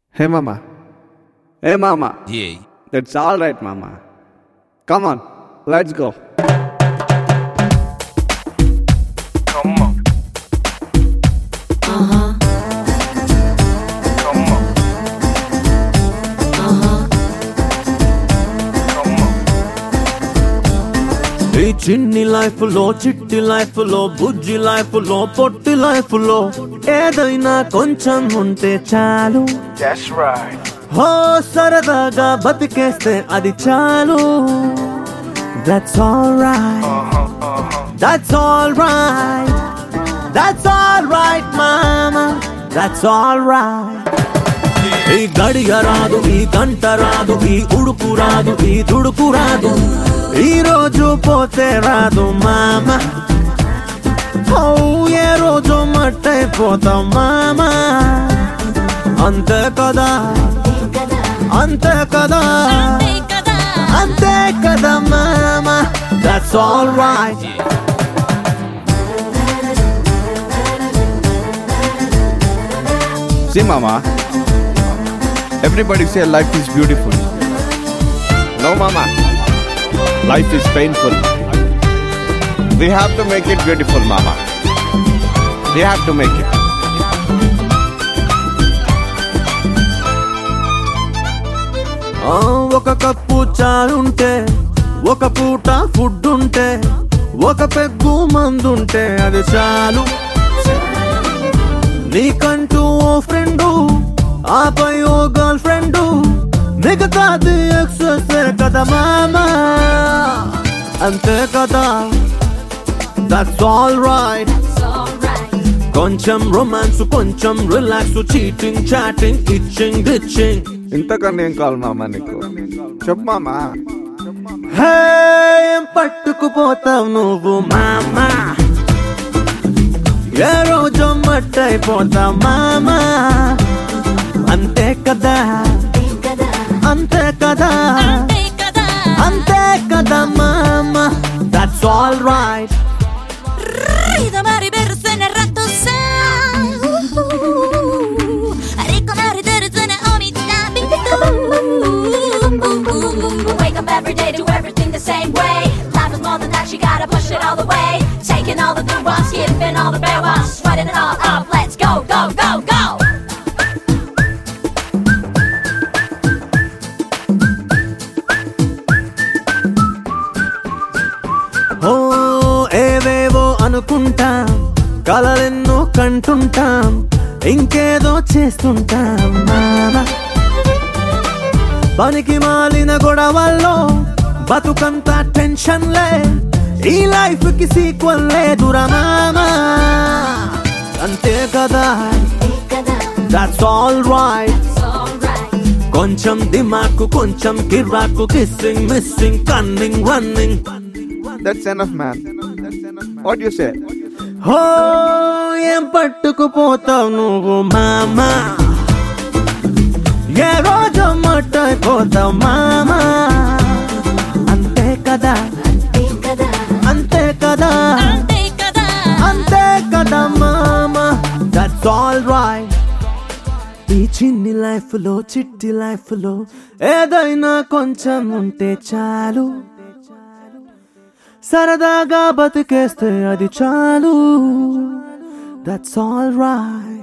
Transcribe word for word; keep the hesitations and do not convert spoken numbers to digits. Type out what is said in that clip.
Hey mama. Hey mama. Yeah. That's all right, mama. Come on, let's go. Come on. Uh-huh. Come on. Uh-huh. Come on. ఈ చిన్ని life లో చిట్టి life లో బుజ్జి life లో పొట్టి life లో ఏదైనా కొంచెం ఉంటే చాలు. That's right. హో సరదాగా బతికేస్తే అది చాలు. That's alright. Uh-huh. Uh-huh. That's alright. That's alright mama. That's alright. ఈ గడియ రాదు, ఈ గంట రాదు, ఈ ఉడుకు రాదు, ఈ దుడుకు రాదు, ఈ రోజు పోతే రాదు మామ. ఓ ఏ రోజు మట్టైపోతాం మామ. అంతే కదా, అంతే కదా, అంతే కదా మామ. That's alright. See mama, everybody say life is beautiful. No mama, life is painful. We have to make it beautiful mama. We have to make it. ఆ, ఒక కప్పు చాయ్ ఉంటే, ఒక పూట ఫుడ్ ఉంటే, ఒక పెగ్గు మందుంటే అది చాలు. నీకంటూ ఓ ఫ్రెండు, ఆపై ఓ గర్ల్ ఫ్రెండు, మిగతాది ఎక్సెస్ కదా మామా. అంతే కదా, దట్స్ ఆల్ రైట్. కొంచెం రొమాన్స్, కొంచెం relax, cheating chatting, itching ditching. ఇంతకన్నా ఏం కావాలి మామ నీకు? చెప్పు మామా. హే, ఏం పట్టుకుపోతావు నువ్వు మామా? ఏ రోజు మట్టైపోతావు మామా. అంతే కదా, అంతే కదా, అంతే కదా మామా. That's all right. Ridamari bersene ratosa. Rikomari dersene omitabi. Wake up every day, do everything the same way. Life is more than that, you gotta push it all the way. Taking all the good ones, giving all the bad ones, sweating it all up. Let's go, go, go, go. ఓ ఏవేవో అనుకుంటాం, కలలెన్నో కంటుంటాం, ఇంకేదో చేస్తుంటాం మామా. పనికి మాలిన గొడవల్లో బతుకంతా టెన్షన్లే, ఈ లైఫ్ కి సీక్వెల్ లేదురా మామా. అంతే కదా, దట్స్ ఆల్ రైట్. కొంచెం దిమాకు, కొంచెం కిర్రాకు, kissing missing, cunning running. That's enough man. What do you say? హో ఏం పట్టుకుపోతావు నువ్వు మామా? ఏ రోజు మట్టైపోతావు మామా. అంతే కదా, అంతే కదా, అంతే కదా మామా. That's all right. ఈ చిన్ని లైఫ్ లో చిట్టి లైఫ్ లో ఏదైనా కొంచెం ఉంటే చాలు. సరదాగా బతికేస్తే అది చాలు. That's all right.